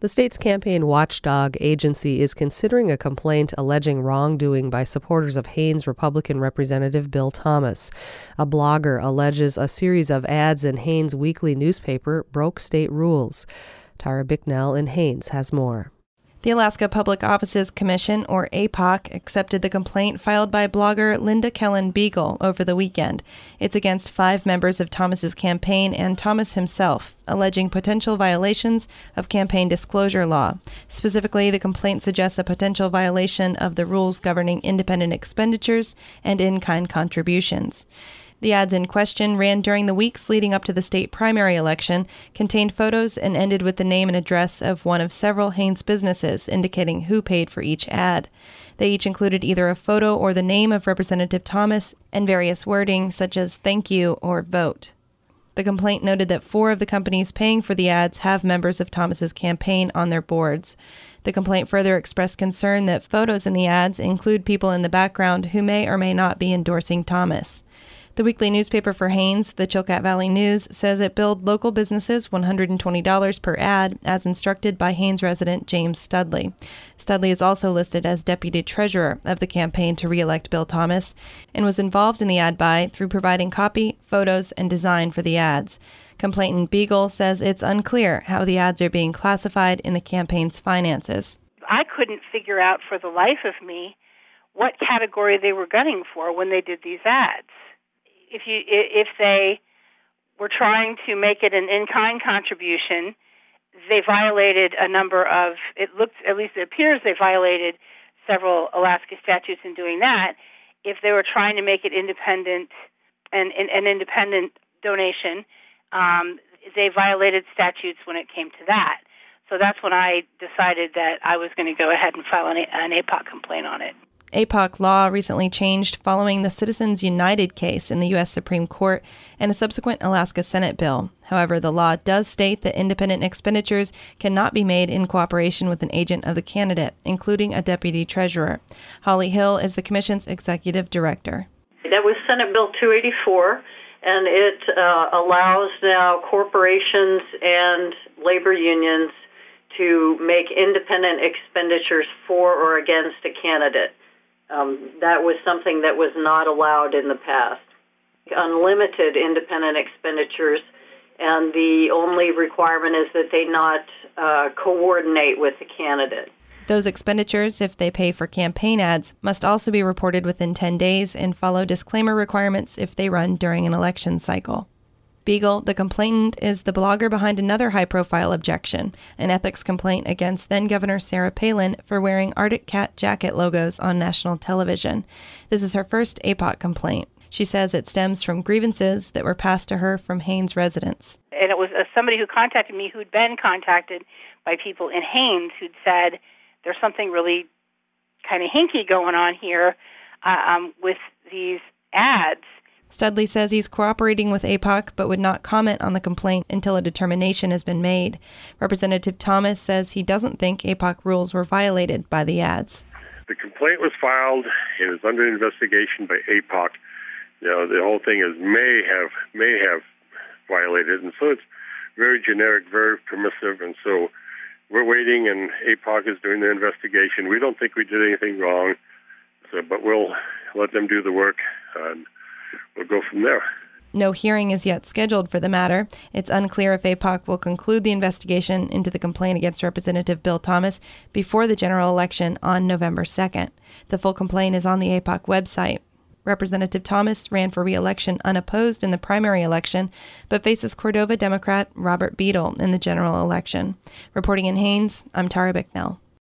The state's campaign watchdog agency is considering a complaint alleging wrongdoing by supporters of Haines Republican Representative Bill Thomas. A blogger alleges a series of ads in Haines' weekly newspaper broke state rules. Tara Bicknell in Haines has more. The Alaska Public Offices Commission, or APOC, accepted the complaint filed by blogger Linda Kellen Beagle over the weekend. It's against 5 members of Thomas's campaign and Thomas himself, alleging potential violations of campaign disclosure law. Specifically, the complaint suggests a potential violation of the rules governing independent expenditures and in-kind contributions. The ads in question ran during the weeks leading up to the state primary election, contained photos, and ended with the name and address of one of several Haines businesses, indicating who paid for each ad. They each included either a photo or the name of Representative Thomas and various wording such as "thank you" or "vote." The complaint noted that 4 of the companies paying for the ads have members of Thomas's campaign on their boards. The complaint further expressed concern that photos in the ads include people in the background who may or may not be endorsing Thomas. The weekly newspaper for Haines, the Chilkat Valley News, says it billed local businesses $120 per ad, as instructed by Haines resident James Studley. Studley is also listed as deputy treasurer of the campaign to re-elect Bill Thomas and was involved in the ad buy through providing copy, photos, and design for the ads. Complainant Beagle says it's unclear how the ads are being classified in the campaign's finances. I couldn't figure out for the life of me what category they were gunning for when they did these ads. If they were trying to make it an in-kind contribution, they violated a number of, it appears they violated several Alaska statutes in doing that. If they were trying to make it independent, an independent donation, they violated statutes when it came to that. So that's when I decided that I was going to go ahead and file an APOC complaint on it. APOC law recently changed following the Citizens United case in the U.S. Supreme Court and a subsequent Alaska Senate bill. However, the law does state that independent expenditures cannot be made in cooperation with an agent of the candidate, including a deputy treasurer. Holly Hill is the commission's executive director. That was Senate Bill 284, and it allows now corporations and labor unions to make independent expenditures for or against a candidate. That was something that was not allowed in the past. Unlimited independent expenditures, and the only requirement is that they not coordinate with the candidate. Those expenditures, if they pay for campaign ads, must also be reported within 10 days and follow disclaimer requirements if they run during an election cycle. Beagle, the complainant, is the blogger behind another high-profile objection, an ethics complaint against then-Governor Sarah Palin for wearing Arctic Cat jacket logos on national television. This is her first APOC complaint. She says it stems from grievances that were passed to her from Haines residents. And it was somebody who contacted me who'd been contacted by people in Haines who'd said, there's something really kind of hinky going on here with these ads. Studley says he's cooperating with APOC but would not comment on the complaint until a determination has been made. Representative Thomas says he doesn't think APOC rules were violated by the ads. The complaint was filed. It is under investigation by APOC. The whole thing is may have violated, and so it's very generic, very permissive, and so we're waiting, and APOC is doing the investigation. We don't think we did anything wrong, but we'll let them do the work, and we'll go from there. No hearing is yet scheduled for the matter. It's unclear if APOC will conclude the investigation into the complaint against Representative Bill Thomas before the general election on November 2nd. The full complaint is on the APOC website. Representative Thomas ran for re-election unopposed in the primary election, but faces Cordova Democrat Robert Beadle in the general election. Reporting in Haines, I'm Tara Bicknell.